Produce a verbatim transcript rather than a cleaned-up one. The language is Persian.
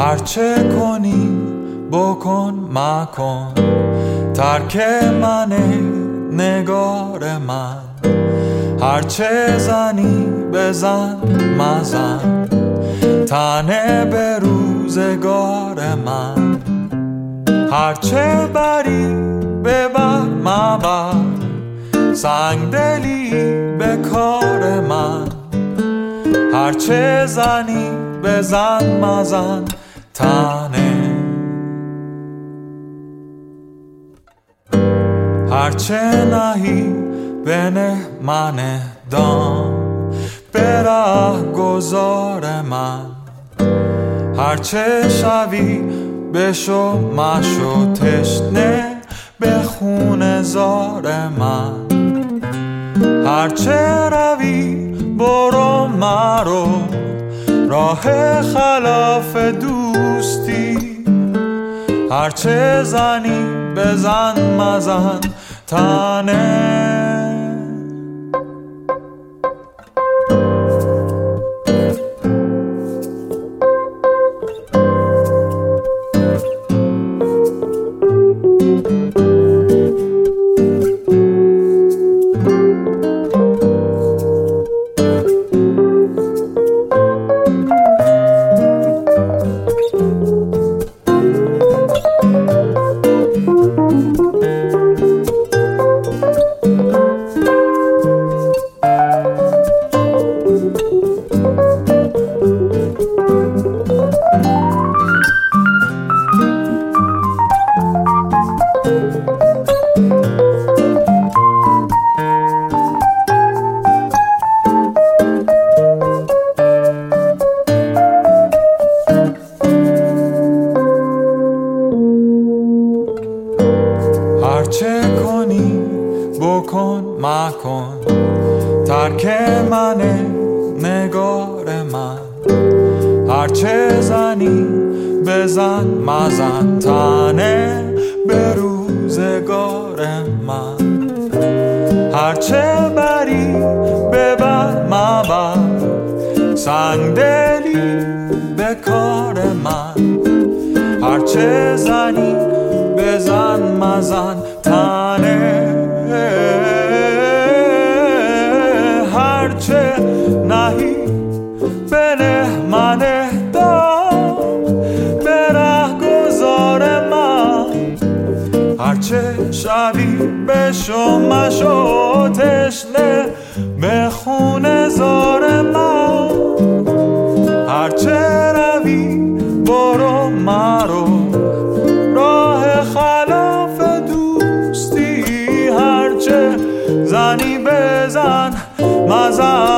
هرچه کنی بکن مکن، ترک من نگار من. هرچه زنی بزن مزن، تنه به روزگار من. هرچه بری ببر مبر، سنگ دلی به کار من. هرچه زنی بزن مزن، تنه. هرچه نهی بنه من دام، به ره گذار من. هرچه شوی بشو مشو تشنه به خون زار من. هرچه روی برو مرو، راه خلاف دوستی. هرچه زنی بزن مزن، تنه. هرچه کنی بکن مکن، ترک من نگار من. هرچه زنی بزن مزن، تنه به روزگار من. هرچه بری ببر مبر، سنگ دلی به کار من. هرچه زنی بزن مزن، تنه. هرچه نهی بنه من دام، به ره گذار من. هرچه شوی بشو مشو تشنه به خون زار من. هرچه روی برو مرو، راه خلاف دوستی. هرچه زنی بزن مزن،